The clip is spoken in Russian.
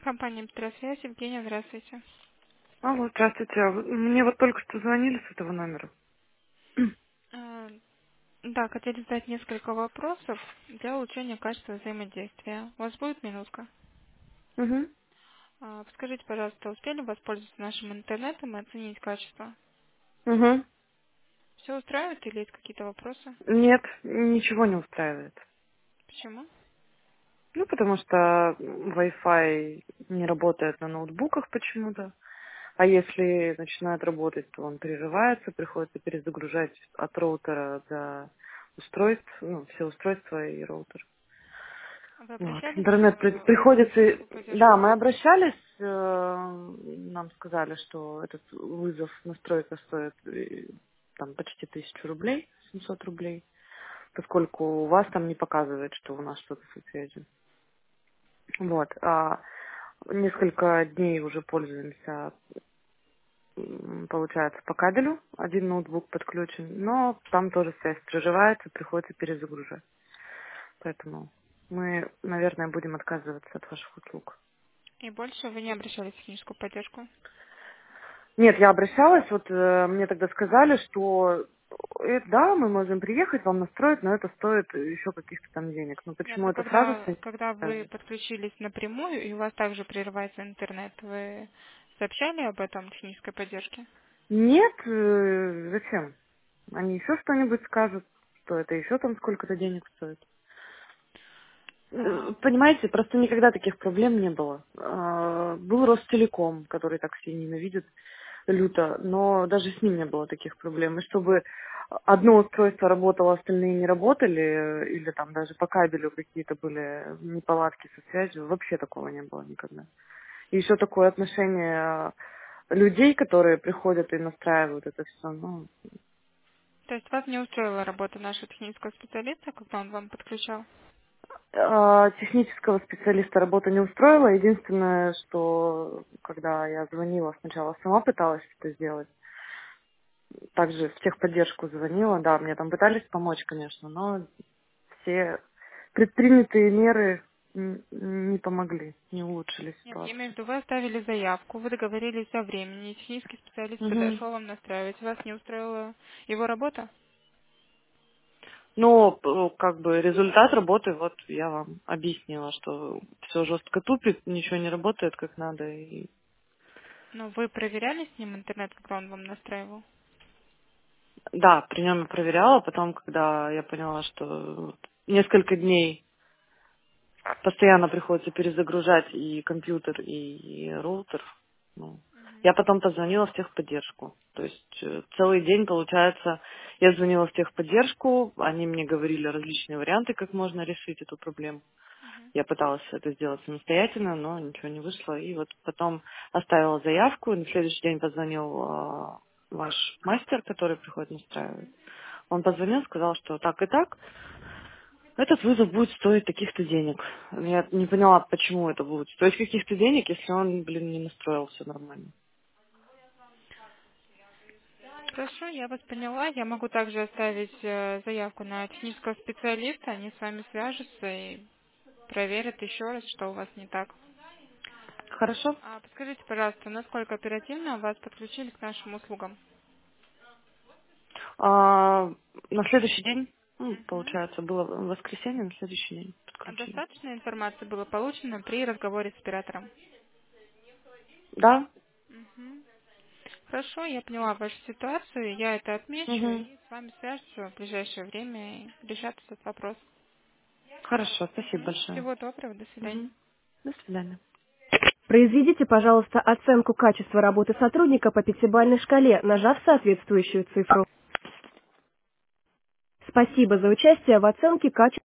Компания «Петросвязь», Евгения, здравствуйте. Алло, здравствуйте. Мне вот только что звонили с этого номера. Э, Да, хотели задать несколько вопросов для улучшения качества взаимодействия. У вас будет минутка? Угу. Подскажите, пожалуйста, успели воспользоваться нашим интернетом и оценить качество? Угу. Все устраивает или есть какие-то вопросы? Нет, ничего не устраивает. Почему? Ну, потому что Wi-Fi не работает на ноутбуках почему-то. А если начинает работать, то он прерывается, приходится перезагружать от роутера до устройств, ну, все устройства и роутер. Вы Вот. обращались Интернет в приходится... техническую Да, поддержку? мы обращались, нам сказали, что этот вызов, настройка стоит там почти 1000 рублей, 700 рублей, поскольку у вас там не показывает, что у нас что-то со связью. Вот. А несколько дней уже пользуемся, получается, по кабелю. Один ноутбук подключен, но там тоже связь прерывается, приходится перезагружать. Поэтому мы, наверное, будем отказываться от ваших услуг. И больше вы не обращались в техническую поддержку? Нет, я обращалась, вот мне тогда сказали, что да, мы можем приехать, вам настроить, но это стоит еще каких-то там денег. Но Нет, почему ну это сразу когда вы подключились напрямую и у вас также прерывается интернет, вы сообщали об этом технической поддержке? Нет, зачем? Они еще что-нибудь скажут, что это еще там сколько-то денег стоит. А, Понимаете, просто никогда таких проблем не было. Был Ростелеком, который так все ненавидят люто, но даже с ним не было таких проблем. И чтобы одно устройство работало, остальные не работали, или там даже по кабелю какие-то были неполадки со связью, вообще такого не было никогда. И еще такое отношение людей, которые приходят и настраивают это все. Ну, То есть вас не устроила работа нашего технического специалиста, когда он вам подключал? технического специалиста работа не устроила. Единственное, что когда я звонила, сначала сама пыталась это сделать, также в техподдержку звонила, да, мне там пытались помочь, конечно, но все предпринятые меры не помогли, не улучшили Нет, я имею в ситуацию. виду, вы оставили заявку, вы договорились о времени, технический специалист Мгм. подошел вам настраивать. Вас не устроила его работа? Но как бы результат работы, вот я вам объяснила, что все жестко тупит, ничего не работает как надо. И Ну, вы проверяли с ним интернет, когда он вам настраивал? да, при нем я проверяла, потом, когда я поняла, что вот несколько дней постоянно приходится перезагружать и компьютер, и роутер. Ну, я потом позвонила в техподдержку. То есть целый день, получается, я звонила в техподдержку, они мне говорили различные варианты, как можно решить эту проблему. Я пыталась это сделать самостоятельно, но ничего не вышло. И вот потом оставила заявку, и на следующий день позвонил ваш мастер, который приходит настраивать. Он позвонил, сказал, что так и так, этот вызов будет стоить таких-то денег. Я не поняла, почему это будет стоить каких-то денег, если он, блин, не настроился нормально. Хорошо, я вас поняла. Я могу также оставить заявку на технического специалиста. Они с вами свяжутся и проверят еще раз, что у вас не так. Хорошо. Подскажите, пожалуйста, насколько оперативно вас подключили к нашим услугам? А, на следующий день, Мгм. получается, было воскресенье, на следующий день подключили. Достаточно информации было получено при разговоре с оператором? Да? Мгм. Хорошо, я поняла вашу ситуацию, я это отмечу Угу. и с вами свяжутся в ближайшее время и решат этот вопрос. Хорошо, спасибо Мгм. большое. Всего доброго, до свидания. Угу. До свидания. Произведите, пожалуйста, оценку качества работы сотрудника по пятибалльной шкале, нажав соответствующую цифру. Спасибо за участие в оценке качества.